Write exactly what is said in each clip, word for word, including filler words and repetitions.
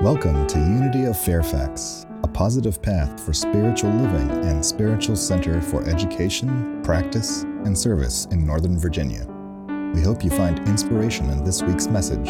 Welcome to Unity of Fairfax, a positive path for spiritual living and spiritual center for education, practice, and service in Northern Virginia. We hope you find inspiration in this week's message.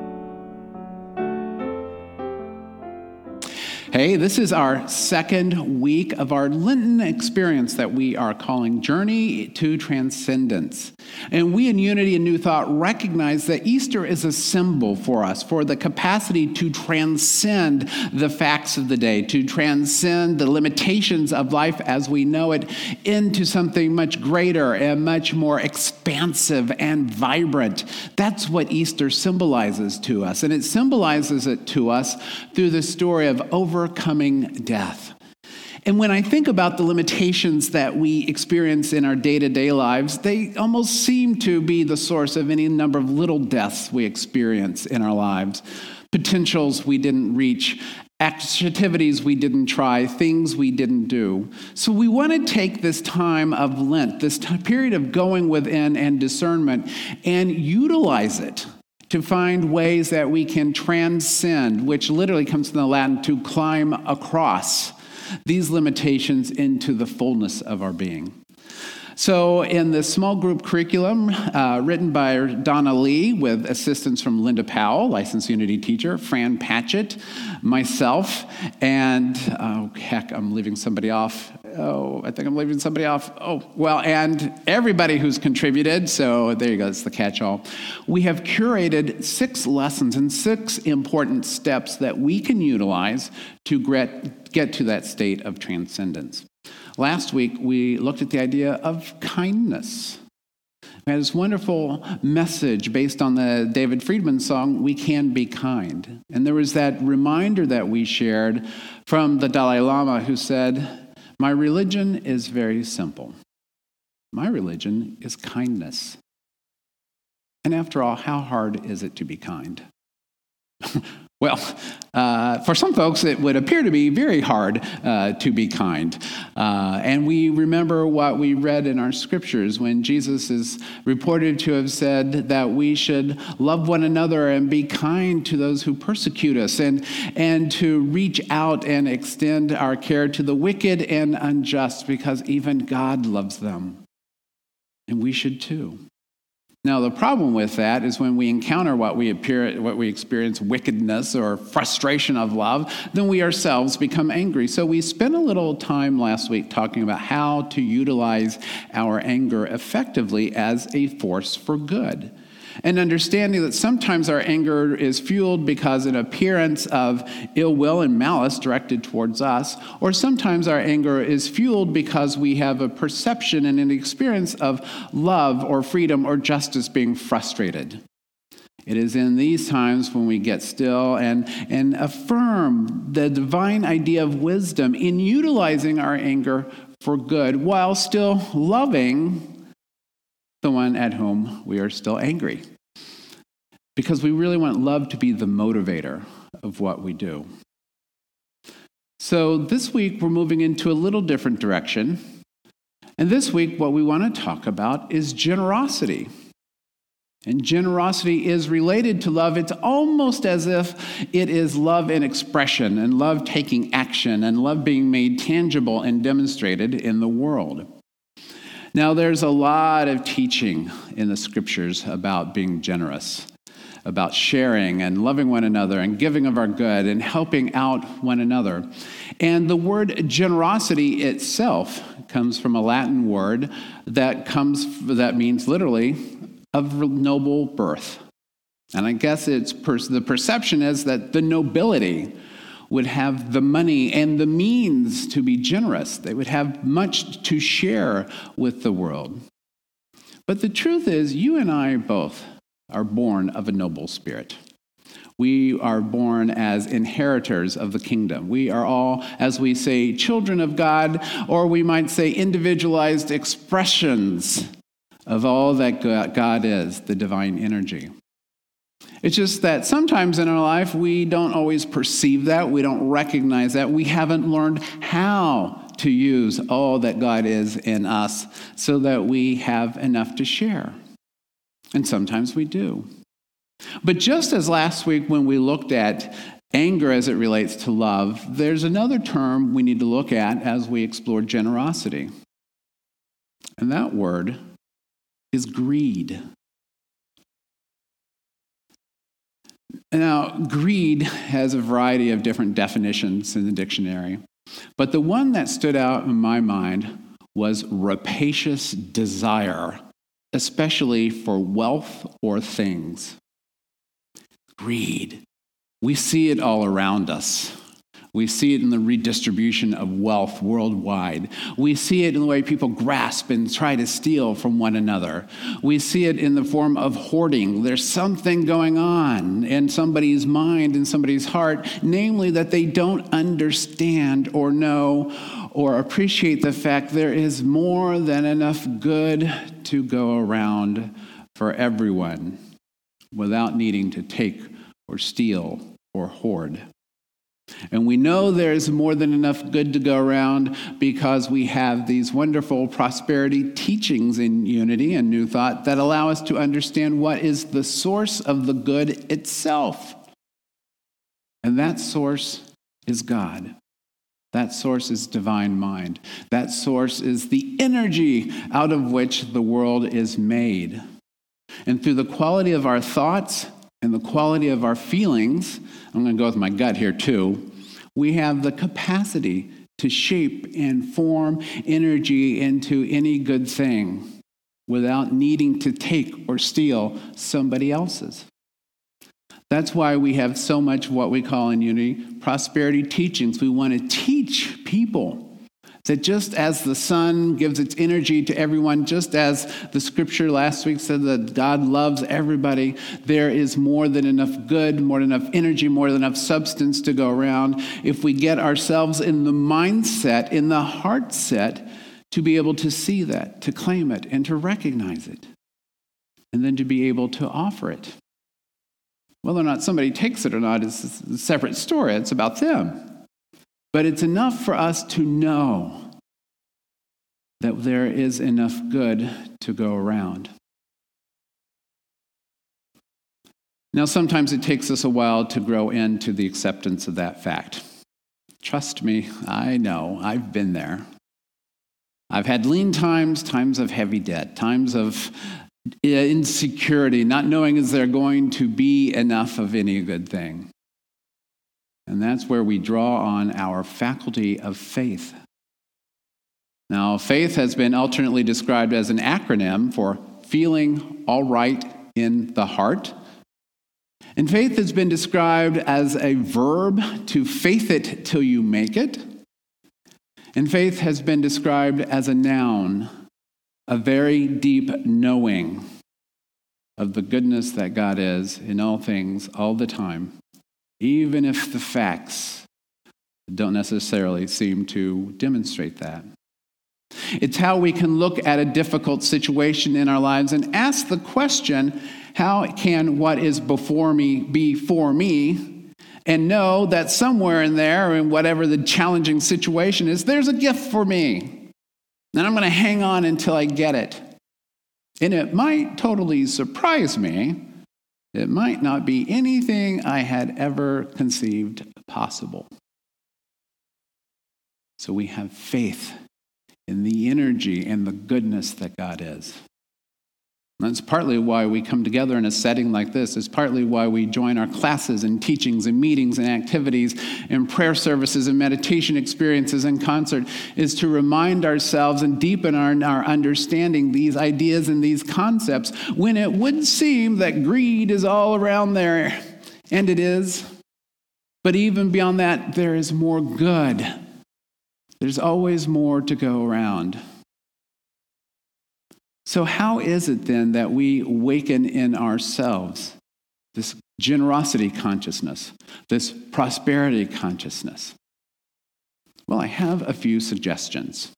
Hey, this is our second week of our Lenten experience that we are calling Journey to Transcendence. And we in Unity and New Thought recognize that Easter is a symbol for us, for the capacity to transcend the facts of the day, to transcend the limitations of life as we know it into something much greater and much more expansive and vibrant. That's what Easter symbolizes to us. And it symbolizes it to us through the story of overcoming death. And when I think about the limitations that we experience in our day-to-day lives, they almost seem to be the source of any number of little deaths we experience in our lives. Potentials we didn't reach, activities we didn't try, things we didn't do. So we want to take this time of Lent, this t- period of going within and discernment, and utilize it to find ways that we can transcend, which literally comes from the Latin to climb across these limitations into the fullness of our being. So in the small group curriculum uh, written by Donna Lee with assistance from Linda Powell, licensed Unity teacher, Fran Patchett, myself, and, oh, heck, I'm leaving somebody off. Oh, I think I'm leaving somebody off. Oh, well, and everybody who's contributed, so there you go, it's the catch-all. We have curated six lessons and six important steps that we can utilize to get to that state of transcendence. Last week, we looked at the idea of kindness. We had this wonderful message based on the David Friedman song, We Can Be Kind. And there was that reminder that we shared from the Dalai Lama who said, my religion is very simple. My religion is kindness. And after all, how hard is it to be kind? Well, uh, for some folks, it would appear to be very hard uh, to be kind. Uh, and we remember what we read in our scriptures when Jesus is reported to have said that we should love one another and be kind to those who persecute us and, and to reach out and extend our care to the wicked and unjust because even God loves them. And we should too. Now, the problem with that is when we encounter what we appear, what we experience, wickedness or frustration of love, then we ourselves become angry. So we spent a little time last week talking about how to utilize our anger effectively as a force for good. And understanding that sometimes our anger is fueled because of an appearance of ill will and malice directed towards us, or sometimes our anger is fueled because we have a perception and an experience of love or freedom or justice being frustrated. It is in these times when we get still and, and affirm the divine idea of wisdom in utilizing our anger for good while still loving the one at whom we are still angry. Because we really want love to be the motivator of what we do. So this week, we're moving into a little different direction. And this week, what we want to talk about is generosity. And generosity is related to love. It's almost as if it is love in expression and love taking action and love being made tangible and demonstrated in the world. Now, there's a lot of teaching in the scriptures about being generous, about sharing and loving one another and giving of our good and helping out one another. And the word generosity itself comes from a Latin word that comes that means literally of noble birth. And I guess it's per- the perception is that the nobility would have the money and the means to be generous. They would have much to share with the world. But the truth is, you and I both are born of a noble spirit. We are born as inheritors of the kingdom. We are all, as we say, children of God, or we might say individualized expressions of all that God is, the divine energy. It's just that sometimes in our life, we don't always perceive that. We don't recognize that. We haven't learned how to use all that God is in us so that we have enough to share. And sometimes we do. But just as last week when we looked at anger as it relates to love, there's another term we need to look at as we explore generosity. And that word is greed. Now, greed has a variety of different definitions in the dictionary, but the one that stood out in my mind was rapacious desire, especially for wealth or things. Greed. We see it all around us. We see it in the redistribution of wealth worldwide. We see it in the way people grasp and try to steal from one another. We see it in the form of hoarding. There's something going on in somebody's mind, in somebody's heart, namely that they don't understand or know or appreciate the fact there is more than enough good to go around for everyone without needing to take or steal or hoard. And we know there's more than enough good to go around because we have these wonderful prosperity teachings in Unity and New Thought that allow us to understand what is the source of the good itself. And that source is God. That source is divine mind. That source is the energy out of which the world is made. And through the quality of our thoughts and the quality of our feelings, I'm going to go with my gut here too, we have the capacity to shape and form energy into any good thing without needing to take or steal somebody else's. That's why we have so much of what we call in Unity prosperity teachings. We want to teach people that just as the sun gives its energy to everyone, just as the scripture last week said that God loves everybody, there is more than enough good, more than enough energy, more than enough substance to go around if we get ourselves in the mindset, in the heart set, to be able to see that, to claim it, and to recognize it, and then to be able to offer it. Whether or not somebody takes it or not is a separate story. It's about them. But it's enough for us to know that there is enough good to go around. Now, sometimes it takes us a while to grow into the acceptance of that fact. Trust me, I know. I've been there. I've had lean times, times of heavy debt, times of insecurity, not knowing is there going to be enough of any good thing. And that's where we draw on our faculty of faith. Now, faith has been alternately described as an acronym for feeling all right in the heart. And faith has been described as a verb to faith it till you make it. And faith has been described as a noun, a very deep knowing of the goodness that God is in all things, all the time, even if the facts don't necessarily seem to demonstrate that. It's how we can look at a difficult situation in our lives and ask the question, how can what is before me be for me? And know that somewhere in there, in whatever the challenging situation is, there's a gift for me. And I'm going to hang on until I get it. And it might totally surprise me. It might not be anything I had ever conceived possible. So we have faith in the energy and the goodness that God is. And that's partly why we come together in a setting like this. It's partly why we join our classes and teachings and meetings and activities and prayer services and meditation experiences and concert, is to remind ourselves and deepen our, our understanding these ideas and these concepts when it would seem that greed is all around there, and it is. But even beyond that, there is more good. There's always more to go around. So how is it then that we awaken in ourselves this generosity consciousness, this prosperity consciousness? Well, I have a few suggestions.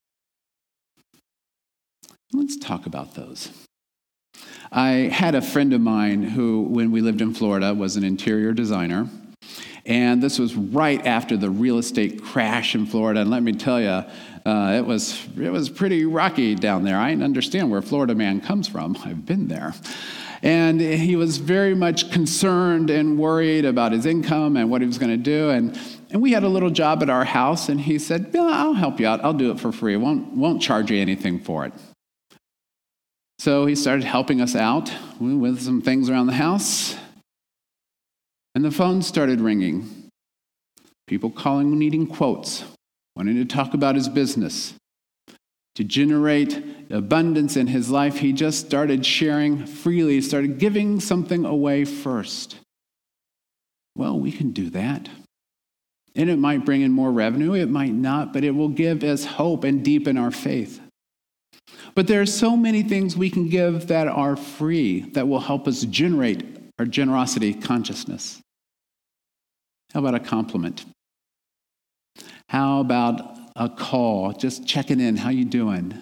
Let's talk about those. I had a friend of mine who, when we lived in Florida, was an interior designer. And this was right after the real estate crash in Florida. And let me tell you, uh, it was it was pretty rocky down there. I understand where Florida man comes from. I've been there. And he was very much concerned and worried about his income and what he was going to do. And, and we had a little job at our house, and he said, yeah, I'll help you out. I'll do it for free. I won't, won't charge you anything for it. So he started helping us out with some things around the house. And the phone started ringing. People calling, needing quotes, wanting to talk about his business. To generate abundance in his life, he just started sharing freely, started giving something away first. Well, we can do that. And it might bring in more revenue, it might not, but it will give us hope and deepen our faith. But there are so many things we can give that are free, that will help us generate our generosity consciousness. How about a compliment? How about a call, just checking in, how you doing?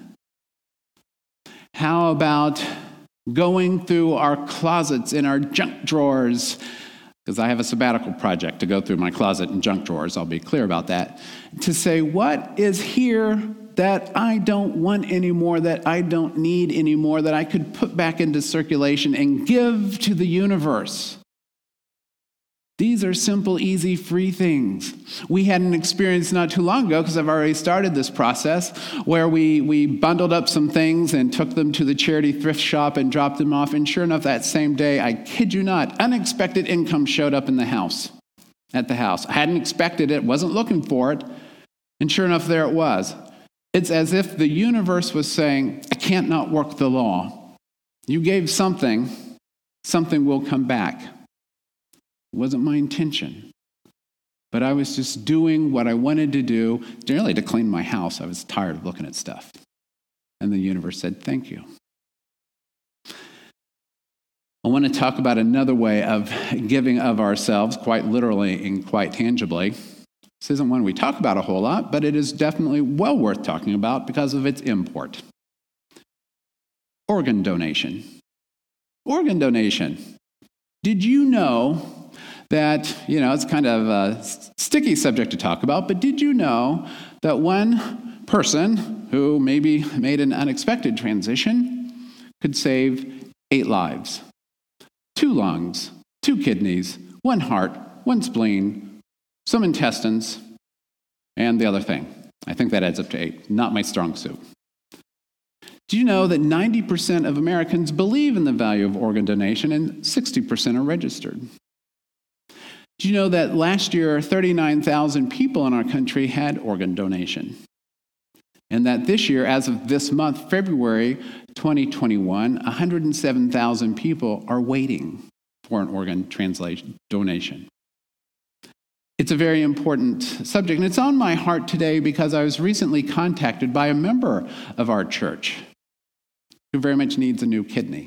How about going through our closets in our junk drawers? Because I have a sabbatical project to go through my closet and junk drawers, I'll be clear about that. To say, what is here that I don't want anymore, that I don't need anymore, that I could put back into circulation and give to the universe? These are simple, easy, free things. We had an experience not too long ago, because I've already started this process, where we, we bundled up some things and took them to the charity thrift shop and dropped them off. And sure enough, that same day, I kid you not, unexpected income showed up in the house, at the house. I hadn't expected it, wasn't looking for it. And sure enough, there it was. It's as if the universe was saying, I can't not work the law. You gave something, something will come back. It wasn't my intention. But I was just doing what I wanted to do, generally to clean my house. I was tired of looking at stuff. And the universe said, thank you. I want to talk about another way of giving of ourselves, quite literally and quite tangibly. This isn't one we talk about a whole lot, but it is definitely well worth talking about because of its import. Organ donation. Organ donation. Did you know that, you know, it's kind of a sticky subject to talk about, but did you know that one person who maybe made an unexpected transition could save eight lives? Two lungs, two kidneys, one heart, one spleen, some intestines, and the other thing. I think that adds up to eight. Not my strong suit. Do you know that ninety percent of Americans believe in the value of organ donation and sixty percent are registered? Do you know that last year, thirty-nine thousand people in our country had organ donation? And that this year, as of this month, February twenty twenty-one, one hundred seven thousand people are waiting for an organ translation donation. It's a very important subject, and it's on my heart today because I was recently contacted by a member of our church who very much needs a new kidney.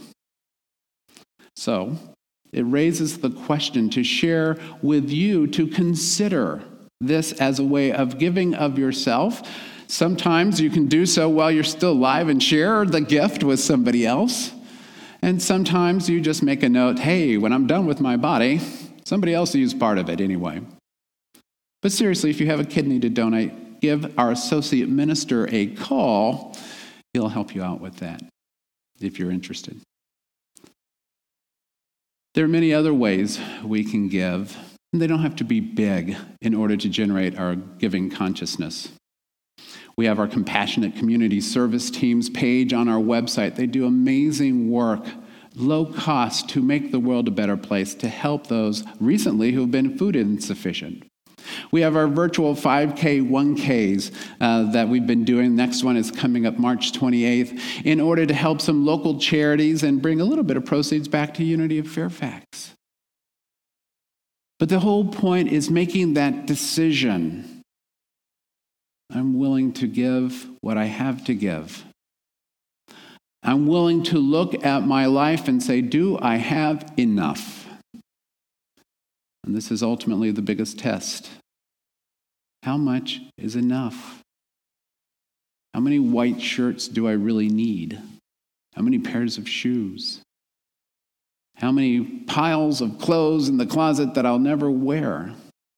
So it raises the question to share with you to consider this as a way of giving of yourself. Sometimes you can do so while you're still alive and share the gift with somebody else. And sometimes you just make a note, hey, when I'm done with my body, somebody else will use part of it anyway. But seriously, if you have a kidney to donate, give our associate minister a call. He'll help you out with that if you're interested. There are many other ways we can give, and they don't have to be big in order to generate our giving consciousness. We have our Compassionate Community Service Teams page on our website. They do amazing work, low cost, to make the world a better place, to help those recently who have been food insufficient. We have our virtual five K, one Ks uh, that we've been doing. Next one is coming up March twenty-eighth in order to help some local charities and bring a little bit of proceeds back to Unity of Fairfax. But the whole point is making that decision. I'm willing to give what I have to give. I'm willing to look at my life and say, do I have enough? And this is ultimately the biggest test. How much is enough? How many white shirts do I really need? How many pairs of shoes? How many piles of clothes in the closet that I'll never wear?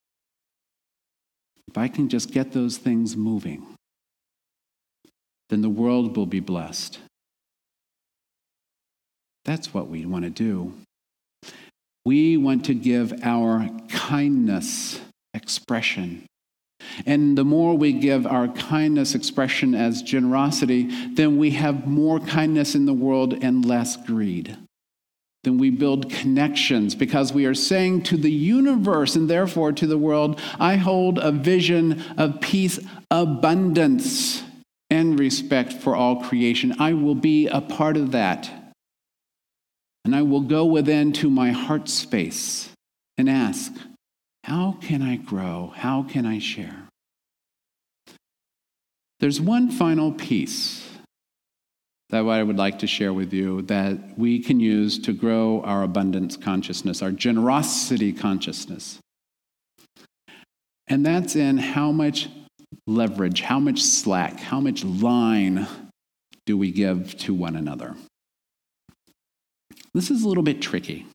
If I can just get those things moving, then the world will be blessed. That's what we want to do. We want to give our kindness expression. And the more we give our kindness expression as generosity, then we have more kindness in the world and less greed. Then we build connections because we are saying to the universe and therefore to the world, I hold a vision of peace, abundance, and respect for all creation. I will be a part of that. And I will go within to my heart space and ask, how can I grow? How can I share? There's one final piece that I would like to share with you that we can use to grow our abundance consciousness, our generosity consciousness. And that's in how much leverage, how much slack, how much line do we give to one another? This is a little bit tricky.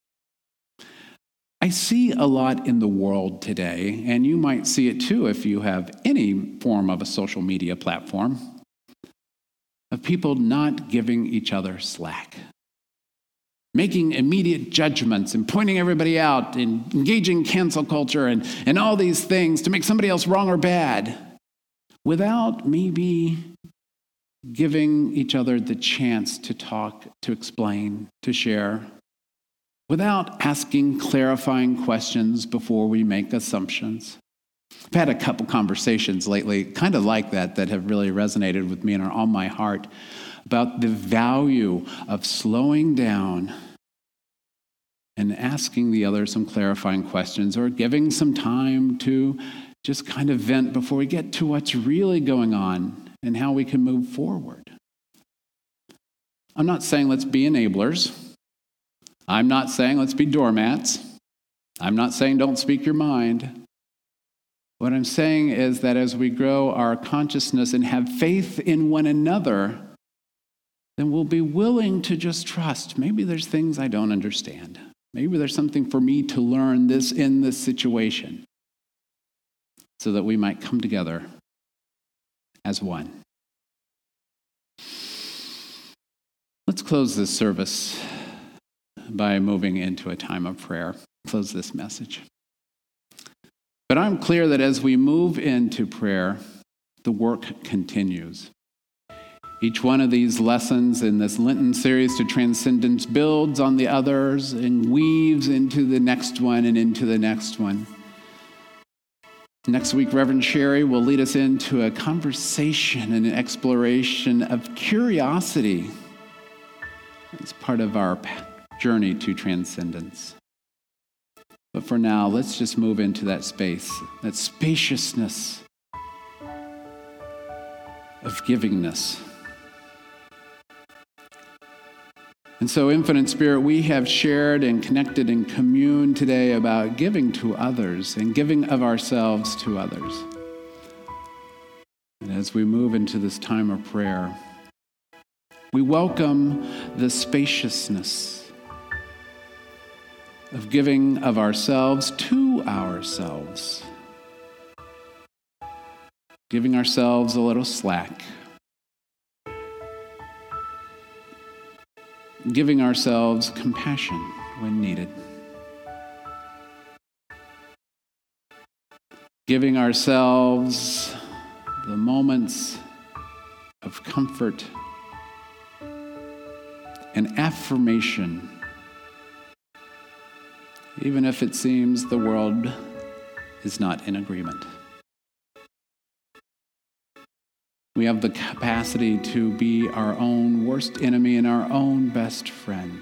I see a lot in the world today, and you might see it too if you have any form of a social media platform, of people not giving each other slack, making immediate judgments and pointing everybody out and engaging cancel culture and, and all these things to make somebody else wrong or bad without maybe giving each other the chance to talk, to explain, to share, without asking clarifying questions before we make assumptions. I've had a couple conversations lately, kind of like that, that have really resonated with me and are on my heart about the value of slowing down and asking the other some clarifying questions or giving some time to just kind of vent before we get to what's really going on and how we can move forward. I'm not saying let's be enablers. I'm not saying let's be doormats. I'm not saying don't speak your mind. What I'm saying is that as we grow our consciousness and have faith in one another, then we'll be willing to just trust. Maybe there's things I don't understand. Maybe there's something for me to learn this in this situation so that we might come together as one. Let's close this service by moving into a time of prayer. Close this message. But I'm clear that as we move into prayer, the work continues. Each one of these lessons in this Lenten series to Transcendence builds on the others and weaves into the next one and into the next one. Next week, Reverend Sherry will lead us into a conversation and an exploration of curiosity as part of our journey to transcendence. But for now, let's just move into that space, that spaciousness of givingness. And so, Infinite Spirit, we have shared and connected and communed today about giving to others and giving of ourselves to others. And as we move into this time of prayer, we welcome the spaciousness of giving of ourselves to ourselves, giving ourselves a little slack, giving ourselves compassion when needed, giving ourselves the moments of comfort and affirmation, even if it seems the world is not in agreement. We have the capacity to be our own worst enemy and our own best friend.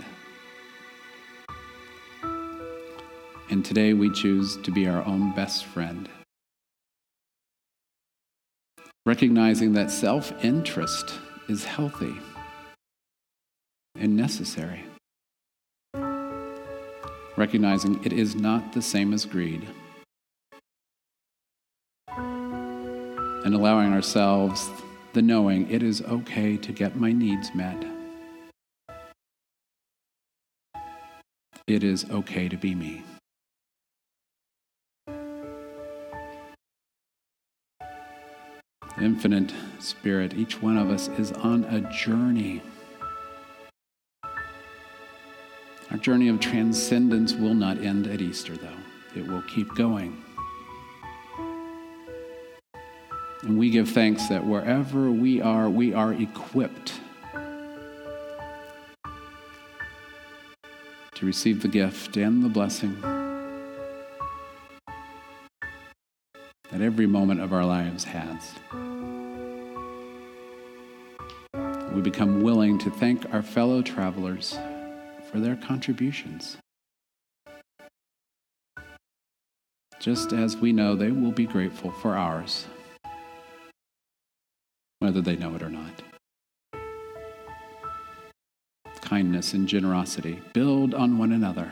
And today we choose to be our own best friend, recognizing that self-interest is healthy and necessary, recognizing it is not the same as greed, and allowing ourselves the knowing it is okay to get my needs met. It is okay to be me. Infinite Spirit, each one of us is on a journey Our journey of transcendence will not end at Easter, though. It will keep going. And we give thanks that wherever we are, we are equipped to receive the gift and the blessing that every moment of our lives has. We become willing to thank our fellow travelers for their contributions, just as we know they will be grateful for ours, whether they know it or not. Kindness and generosity build on one another,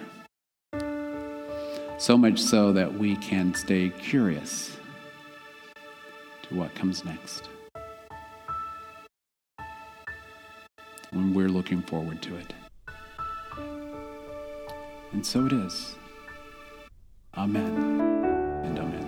so much so that we can stay curious to what comes next when we're looking forward to it. And so it is. Amen and amen.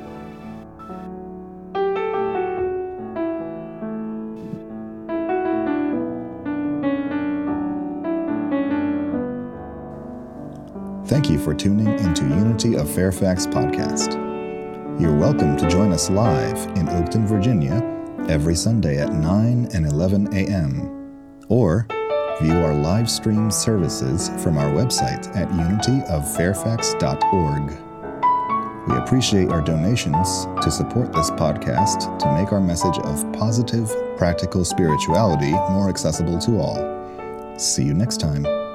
Thank you for tuning into Unity of Fairfax podcast. You're welcome to join us live in Oakton, Virginia, every Sunday at nine and eleven a.m. or view our live stream services from our website at unity of fairfax dot org. We appreciate our donations to support this podcast to make our message of positive, practical spirituality more accessible to all. See you next time.